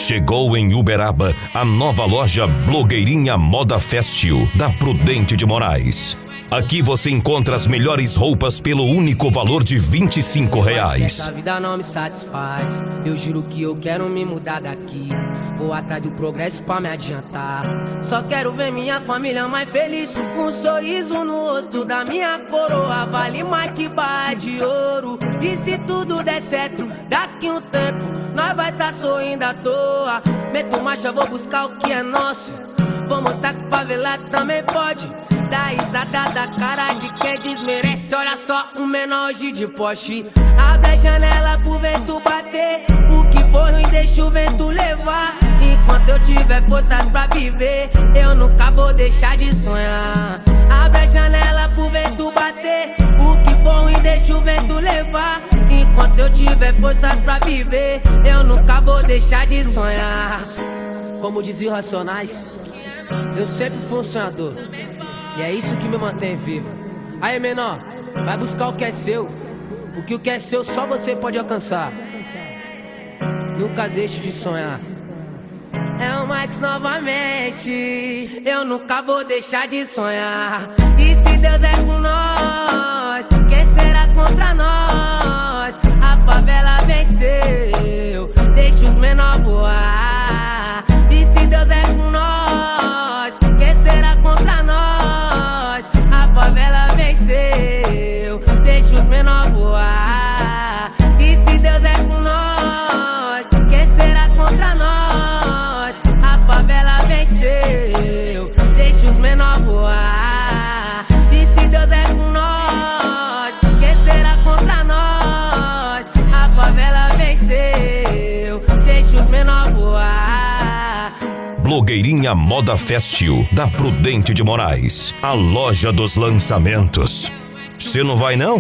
Chegou em Uberaba a nova loja Blogueirinha Moda Festival da Prudente de Moraes. Aqui você encontra as melhores roupas pelo único valor de R$25. Essa vida não me satisfaz. Eu juro que eu quero me mudar daqui. Vou atrás do progresso pra me adiantar. Só quero ver minha família mais feliz, com um sorriso no rosto da minha coroa. Vale mais que barra de ouro. E se tudo der certo, daqui um tempo nós vai tá sorrindo à toa. Meto marcha, vou buscar o que é nosso. Vou mostrar que favelado também pode. Dá risada da cara de quem desmerece. Olha só, um menor hoje de Porsche. Abre a janela pro vento bater. O que for ruim deixa o vento levar. Enquanto eu tiver forças pra viver, eu nunca vou deixar de sonhar. Abre a janela pro vento bater. O que for ruim deixa o vento levar. Enquanto eu tiver forças pra viver, eu nunca vou deixar de sonhar. Como dizia os Racionais, eu sempre fui um sonhador. E é isso que me mantém vivo. Aí, menor, vai buscar o que é seu, porque o que é seu só você pode alcançar. Nunca deixe de sonhar. É o Max novamente. Eu nunca vou deixar de sonhar. E se Deus é com nós, quem será contra nós? A favela venceu, deixa os menor voar. E se Deus é com nós, quem será contra nós? A favela venceu, deixa os menor voar. E se Deus é com nós, quem será contra nós? A favela venceu, deixa os menor voar. E se Deus é com nós, quem será contra nós? A favela venceu, deixa os menor voar. Blogueirinha Moda Festival da Prudente de Moraes, a loja dos lançamentos. Você não vai não?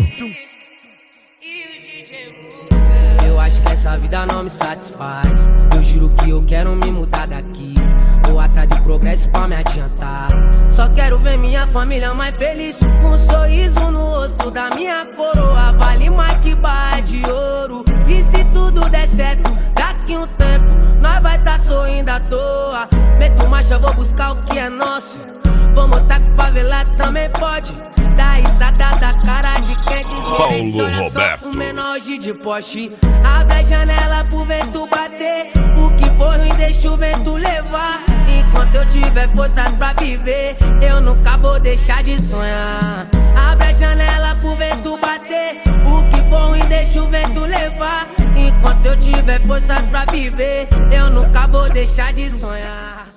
Eu acho que essa vida não me satisfaz. Eu juro que eu quero me mudar daqui. Vou atrás do progresso pra me adiantar. Só quero ver minha família mais feliz, com um sorriso no rosto da minha coroa. Vale mais que barra de ouro. E se tudo der certo, daqui um tempo nós vai tá sorrindo à toa. Meto marcha, vou buscar o que é nosso. Vou mostrar que favelado também pode. Dá risada da cara de quem desmerece. Olha só, um menor hoje de Porsche. Abre a janela pro vento bater. O que for ruim deixa o vento levar. Enquanto eu tiver forças pra viver, eu nunca vou deixar de sonhar. Abre a janela pro vento bater. O que for ruim deixa o vento levar. Enquanto eu tiver forças pra viver, eu nunca vou deixar de sonhar.